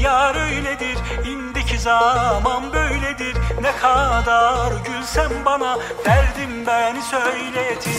yar öyledir. İndiki zaman böyledir. Ne kadar gülsem bana derdim beni söyletir.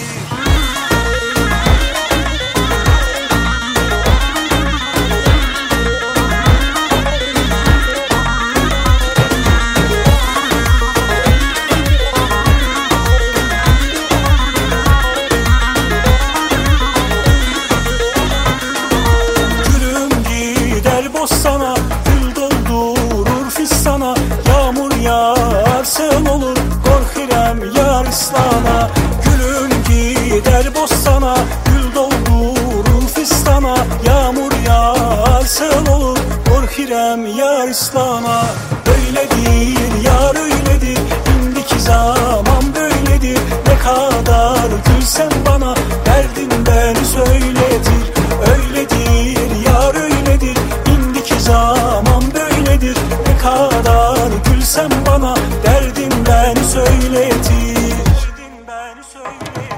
Sana gül doldurur fistana, yağmur yağarsın olur korkarım yar ıslana. Gülüm gider bostana, gül doldurur fistana, yağmur yağarsın olur korkarım yar ıslana. Öyledir yar öyledir, indiki zaman böyledir. Ne kadar gülsen bana derdim beni söyletir. Öyledir yar öyledir, zaman böyledir. Ne kadar gülsem bana derdim beni söyletir. Derdim beni söyletir.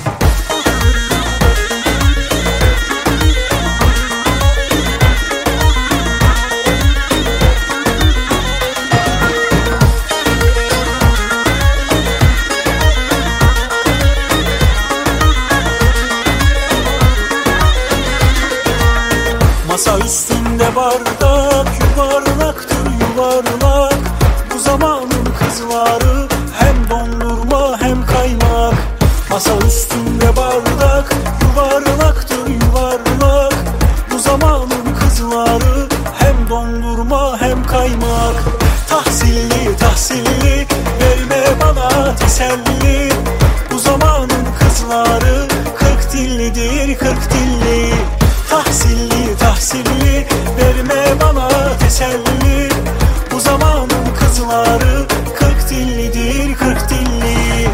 Masa üstünde bardak yuvarlaktır yuvarlak. Bu zamanın kızları hem dondurma hem kaymak. Masa üstünde bardak yuvarlaktır yuvarlak. Bu zamanın kızları hem dondurma hem kaymak. Tahsilli tahsilli verme bana teselli. Bu zamanın kızları 40 dillidir 40 dilli. Tahsilli tahsilli verme bana teselli. Bu zamanın kızları 40 dillidir 40 dilli.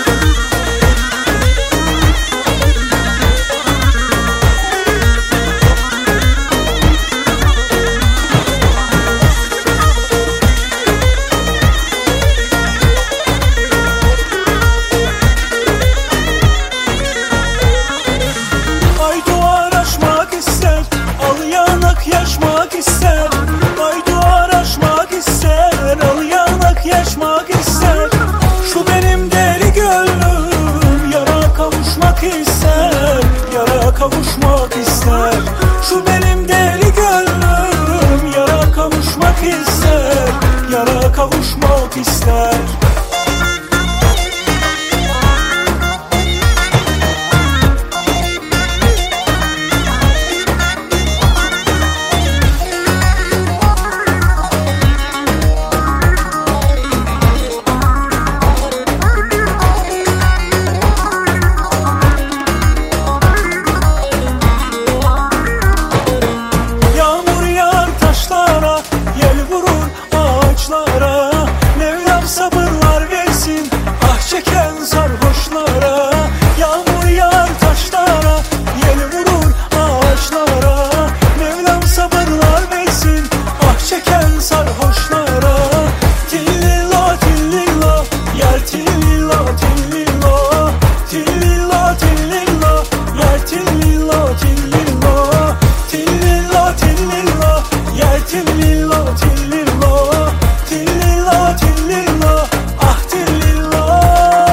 Yaşmak ister, ay duvar aşmak ister, al yanak yaşmak ister. Şu benim deli gönlüm yara kavuşmak ister, yara kavuşmak ister. Şu benim deli gönlüm yara kavuşmak ister, yara kavuşmak ister. Mevlam sabırlar versin ah çeken sarhoşlara. Yağmur yağar taşlara, yel vurur ağaçlara. Mevlam sabırlar versin ah çeken sarhoşlara. Tillila tillila yer tillila tillila. Tillila tillila yer tillila tillila. Tillila tillila yer tillila tillila. Tillila tillila ah tillila.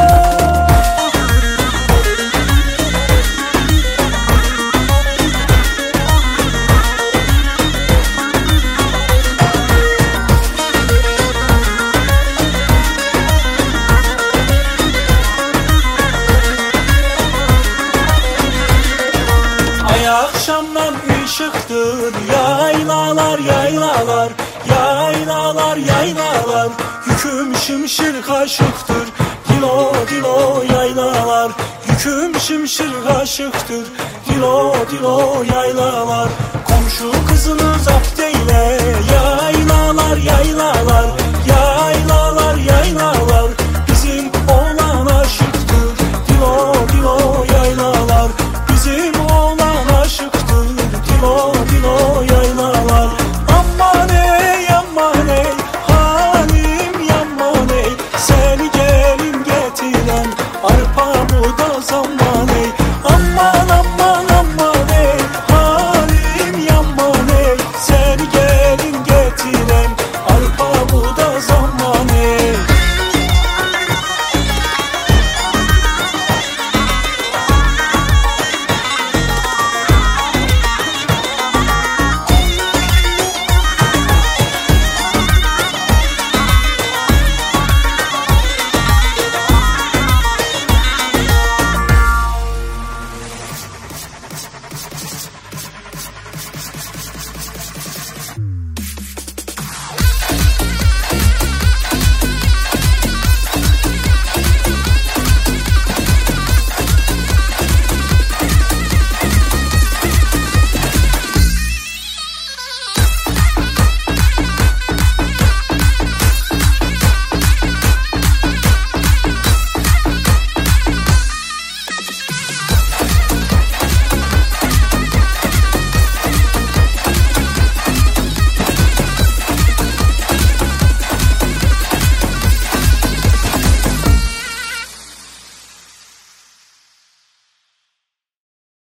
Ay akşamdan ışıktır yaylalar yaylalar. Yaylalar yaylalar yüküm şimşir kaşıktır. Dilo dilo yaylalar yüküm şimşir kaşıktır. Dilo dilo yaylalar komşu kızını zapt eyle. Yaylalar yaylalar